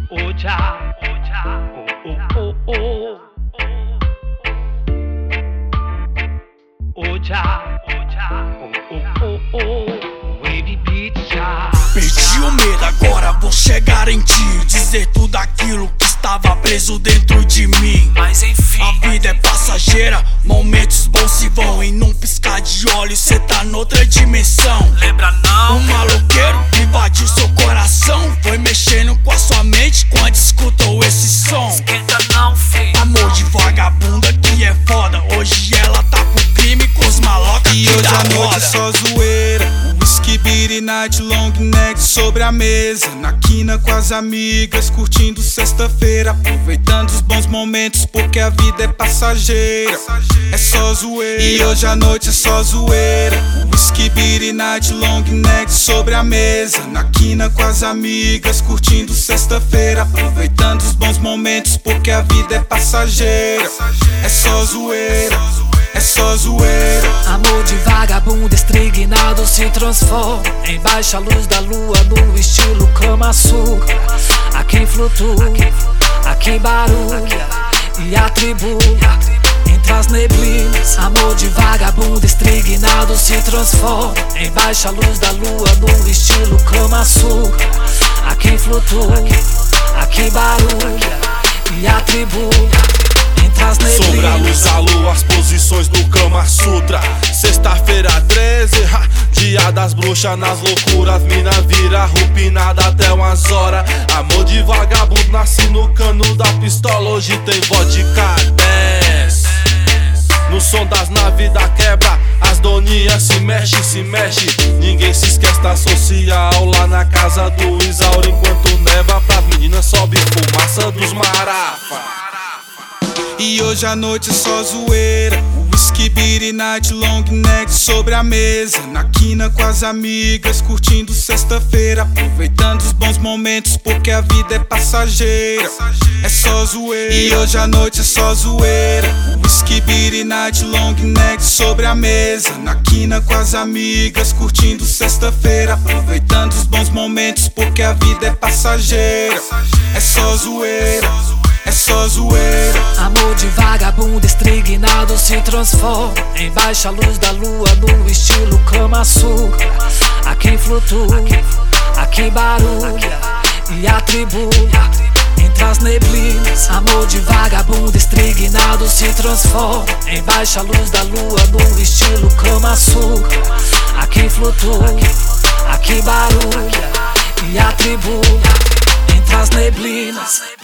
Oja, oh, oh, oh. Oja, oh, oh, oh. Wavy beat já. Perdi o medo, agora vou chegar em ti, dizer tudo aquilo que estava preso dentro de mim. Mas enfim, a vida é passageira, momentos bons se vão. E num piscar de olhos cê tá noutra dimensão. Lembra não? Um maloqueiro invadiu seu coração, foi mexendo com a sua mente quando escutou esse som. Esquenta não, filho. Amor de vagabunda que é foda, hoje ela tá pro crime com os malocas e que hoje dá a noite roda. é só zoeira, whisky, beer night, long neck sobre a mesa, na quina com as amigas, curtindo sexta-feira, aproveitando os bons momentos porque a vida é passageira, é só zoeira. E hoje a noite é só zoeira, whisky, beer night, long neck sobre a mesa, na quina com as amigas, curtindo sexta-feira, aproveitando os bons momentos porque a vida é passageira, é só zoeira, é só zoeira. Amor de vagabundo estrignado se transforma em baixa luz da lua no estilo Kama Sutra. A quem flutua, a quem barulha e atribula entre as neblinas. Amor de vagabundo estrignado se transforma em baixa luz da lua no estilo Kama Sutra. A quem flutua, a quem barulha e atribula. Sobre a luz da lua, as posições do Kama Sutra. Sexta-feira 13, dia das bruxas nas loucuras. Mina vira rupinada até umas horas. Amor de vagabundo nasce no cano da pistola. Hoje tem vodka 10. No som das naves da quebra, as doninhas se mexe. Ninguém se esquece da social lá na casa do Isauro. Enquanto neva pras meninas sobe fumaça dos marafa. E hoje a noite é só zoeira, whisky, beer night, long neck sobre a mesa, na quina com as amigas, curtindo sexta-feira, aproveitando os bons momentos porque a vida é passageira, é só zoeira. E hoje a noite é só zoeira, whisky, beer night, long neck sobre a mesa, na quina com as amigas, curtindo sexta-feira, aproveitando os bons momentos porque a vida é passageira, é só zoeira, é só zoeira. Amor de vagabundo estrignado se transforma em baixa luz da lua no estilo Kama Sutra. A quem flutua, a quem barulha e atribula entre as neblinas. Amor de vagabundo estrignado se transforma em baixa luz da lua no estilo Kama Sutra. A quem flutua, a quem barulha e atribula entre as neblinas.